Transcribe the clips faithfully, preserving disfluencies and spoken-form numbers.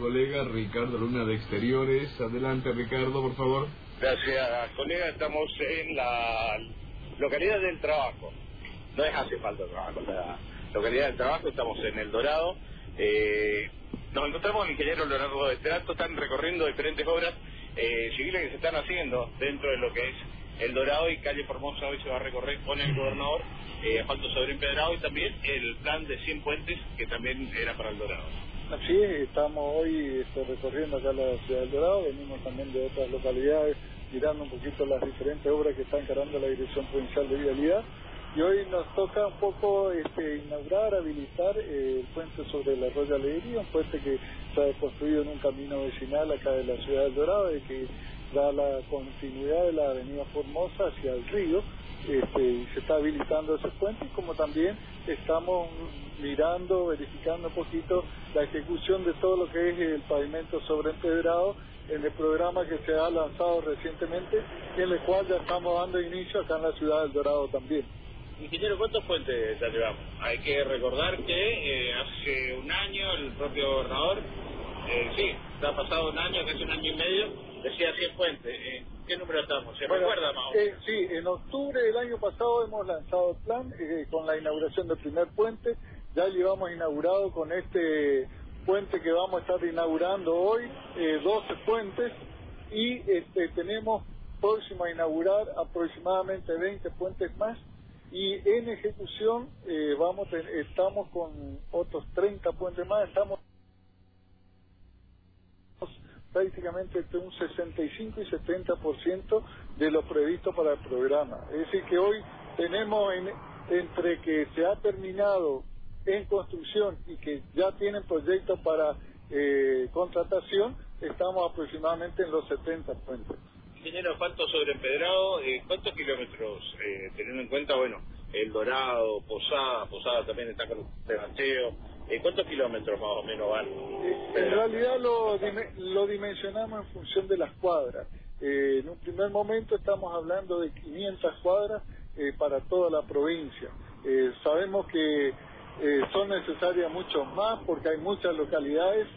colega Ricardo Luna de Exteriores. Adelante, Ricardo, por favor. Gracias, colega. Estamos en la localidad del Trabajo. No es hace falta trabajo, la localidad del Trabajo. Estamos en El Dorado. Eh, nos encontramos con el ingeniero Leonardo de Estelato. Están recorriendo diferentes obras eh, civiles que se están haciendo dentro de lo que es El Dorado, y calle Formosa hoy se va a recorrer con el gobernador, eh, asfalto sobre empedrado, y también el plan de cien puentes que también era para El Dorado. Así es, estamos hoy este, recorriendo acá la ciudad del Dorado, venimos también de otras localidades, mirando un poquito las diferentes obras que está encarando la Dirección Provincial de Vialidad, y hoy nos toca un poco este, inaugurar, habilitar eh, el puente sobre el arroyo Alegría, un puente que se ha construido en un camino vecinal acá de la ciudad del Dorado, y que da la continuidad de la avenida Formosa hacia el río, este, y se está habilitando ese puente, como también estamos mirando, verificando un poquito la ejecución de todo lo que es el pavimento sobre empedrado en el programa que se ha lanzado recientemente, en el cual ya estamos dando inicio acá en la ciudad del Dorado también. Ingeniero, ¿cuántos puentes ya llevamos? Hay que recordar que eh, hace un año el propio gobernador, eh, sí, ha pasado un año, casi un año y medio, decía cien puentes. ¿En eh, qué número estamos? ¿Se bueno, recuerda más o eh, menos? Sí, en octubre del año pasado hemos lanzado el plan eh, con la inauguración del primer puente. Ya llevamos inaugurado con este puente que vamos a estar inaugurando hoy, eh, doce puentes, y este, tenemos próximo a inaugurar aproximadamente veinte puentes más. Y en ejecución eh, vamos estamos con otros treinta puentes más, estamos prácticamente entre un sesenta y cinco y setenta por ciento de lo previsto para el programa. Es decir, que hoy tenemos en, entre que se ha terminado en construcción y que ya tienen proyectos para eh, contratación, estamos aproximadamente en los setenta puentes. Ingeniero, asfalto sobre empedrado, eh, ¿cuántos kilómetros, eh, teniendo en cuenta, bueno, El Dorado, Posada, Posada también está con el bacheo, eh, ¿cuántos kilómetros más o menos van? Eh, en realidad lo, lo dimensionamos en función de las cuadras. Eh, en un primer momento estamos hablando de quinientas cuadras eh, para toda la provincia. Eh, sabemos que eh, son necesarias muchos más porque hay muchas localidades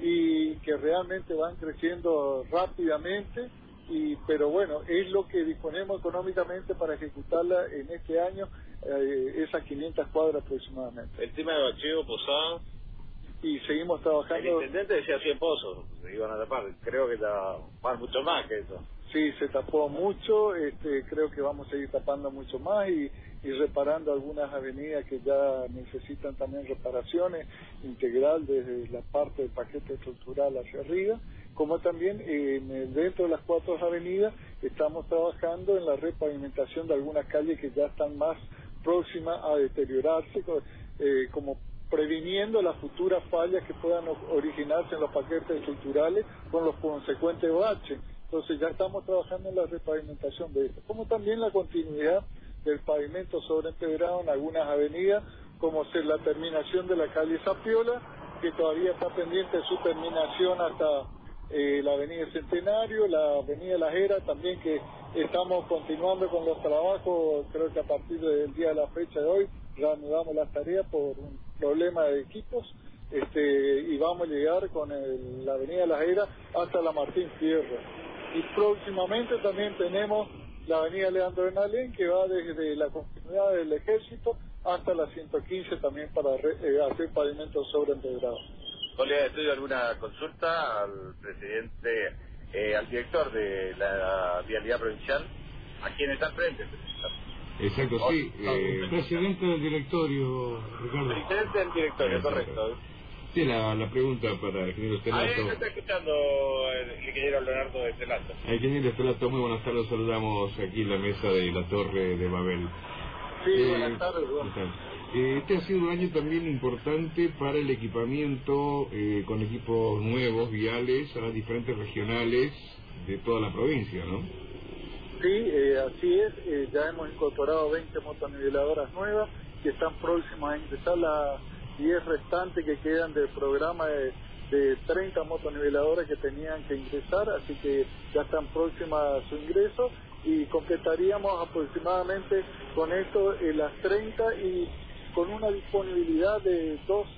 y que realmente van creciendo rápidamente. Y, pero bueno, es lo que disponemos económicamente para ejecutarla en este año, eh, esas quinientas cuadras aproximadamente. El tema de bacheo, Posada. Y seguimos trabajando. El intendente decía cien pozos, se iban a tapar, creo que van mucho más que eso. Sí, se tapó mucho, este, creo que vamos a seguir tapando mucho más y, y reparando algunas avenidas que ya necesitan también reparaciones integral desde la parte del paquete estructural hacia arriba, como también eh, dentro de las cuatro avenidas estamos trabajando en la repavimentación de algunas calles que ya están más próximas a deteriorarse, eh, como previniendo las futuras fallas que puedan originarse en los paquetes estructurales con los consecuentes baches. Entonces ya estamos trabajando en la repavimentación de esto, como también la continuidad del pavimento sobre empedrado en algunas avenidas, como ser la terminación de la calle Zapiola, que todavía está pendiente de su terminación hasta eh, la avenida Centenario, la avenida La Jera, también que estamos continuando con los trabajos. Creo que a partir del día de la fecha de hoy reanudamos las tareas por un problema de equipos, este, y vamos a llegar con el, la avenida La Jera hasta la Martín Fierro. Y próximamente también tenemos la avenida Leandro Benalén, que va desde la continuidad del Ejército hasta la ciento quince también para re, eh, hacer pavimento sobre empedrado. Colega, ¿estoy alguna consulta al presidente, eh, al director de la Vialidad Provincial? ¿A quién está al frente? Exacto, sí. Eh, presidente del directorio, Ricardo. Presidente del directorio, exacto. Correcto. Sí, la, la pregunta para el ingeniero Estelato. Ahí se está escuchando el ingeniero Leonardo de Estelato. El ingeniero Estelato, muy buenas tardes, saludamos aquí en la mesa de la Torre de Babel. Sí, eh, buenas tardes. Bueno. Eh, este ha sido un año también importante para el equipamiento eh, con equipos nuevos, viales, a las diferentes regionales de toda la provincia, ¿no? Sí, eh, así es, eh, ya hemos incorporado veinte motoniveladoras nuevas que están próximas a ingresar, las diez restantes que quedan del programa de, de treinta motoniveladoras que tenían que ingresar, así que ya están próximas a su ingreso y completaríamos aproximadamente con esto eh, las treinta y con una disponibilidad de dos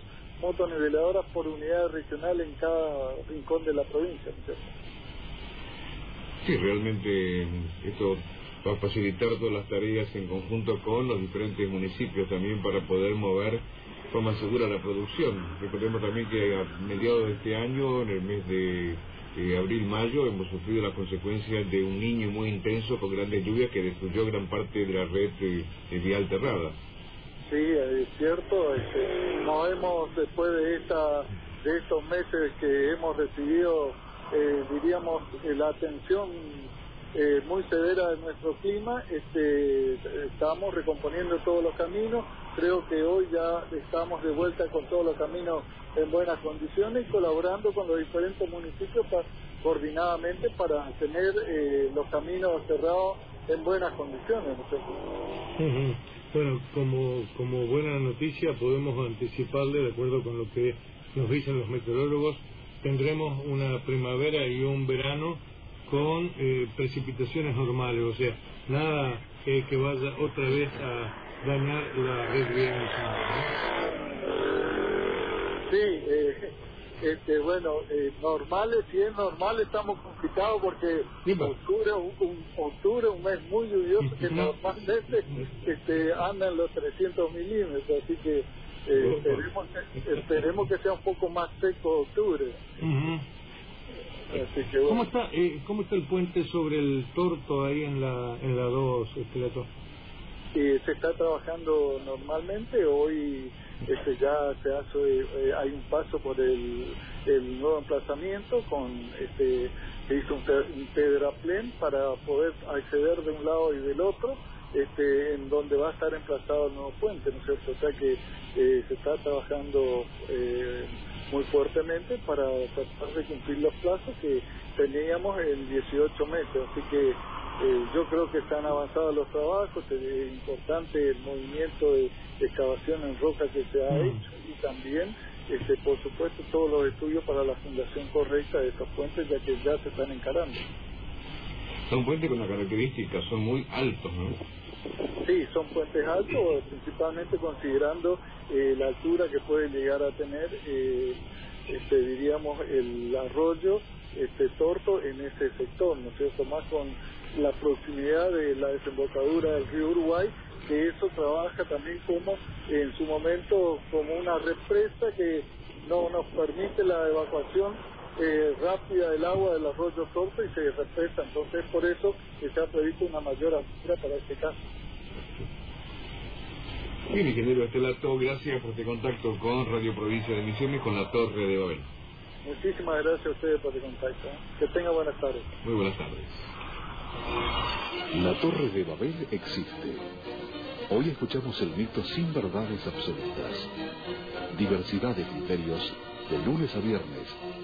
motoniveladoras por unidad regional en cada rincón de la provincia, ¿no es cierto? Sí, realmente esto va a facilitar todas las tareas en conjunto con los diferentes municipios también para poder mover de forma segura la producción. Recordemos también que a mediados de este año, en el mes de eh, abril-mayo, hemos sufrido las consecuencias de un niño muy intenso con grandes lluvias que destruyó gran parte de la red eh, vial cerrada. Sí, es cierto. Este, nos hemos, después de esta de estos meses que hemos recibido, eh, diríamos, eh, la atención eh, muy severa de nuestro clima, este, estamos recomponiendo todos los caminos. Creo que hoy ya estamos de vuelta con todos los caminos en buenas condiciones y colaborando con los diferentes municipios pa, coordinadamente para tener eh, los caminos cerrados en buenas condiciones, ¿no es cierto? Uh-huh. Bueno, como, como buena noticia podemos anticiparle, de acuerdo con lo que nos dicen los meteorólogos, tendremos una primavera y un verano con eh, precipitaciones normales, o sea, nada eh, que vaya otra vez a dañar la red vial. Sí, eh, este, bueno, eh, normales, si es normal estamos complicados porque octubre, un, un, octubre, un mes muy lluvioso que normalmente este, anda en los trescientos milímetros, así que eh, esperemos, que, esperemos que sea un poco más seco octubre. Uh-huh. Así que, bueno. ¿Cómo está eh, cómo está el puente sobre el Torto ahí en la en la dos, Estelato? Eh, se está trabajando normalmente. Hoy este, ya se hace, eh, hay un paso por el, el nuevo emplazamiento, con este se hizo un, un pedraplén para poder acceder de un lado y del otro, este, en donde va a estar emplazado el nuevo puente, ¿no es cierto? O sea que eh, se está trabajando eh, muy fuertemente para tratar de cumplir los plazos que teníamos en dieciocho meses, así que eh, yo creo que están avanzados los trabajos. Es importante el movimiento de excavación en roca que se ha hecho y también, este, por supuesto, todos los estudios para la fundación correcta de estos puentes, ya que ya se están encarando. Son puentes con una característica, son muy altos, ¿no? Sí, son puentes altos, principalmente considerando eh, la altura que puede llegar a tener, eh, este, diríamos, el arroyo este Torto en ese sector, ¿no es cierto? Más con la proximidad de la desembocadura del río Uruguay, que eso trabaja también como, en su momento, como una represa que no nos permite la evacuación eh, rápida del agua del arroyo Torto y se represa. Entonces, por eso que se ha previsto una mayor altura para este caso. Bien, ingeniero Estelato, gracias por este contacto con Radio Provincia de Misiones, con la Torre de Babel. Muchísimas gracias a ustedes por el contacto. Que tengan buenas tardes. Muy buenas tardes. La Torre de Babel existe. Hoy escuchamos el mito sin verdades absolutas. Diversidad de criterios de lunes a viernes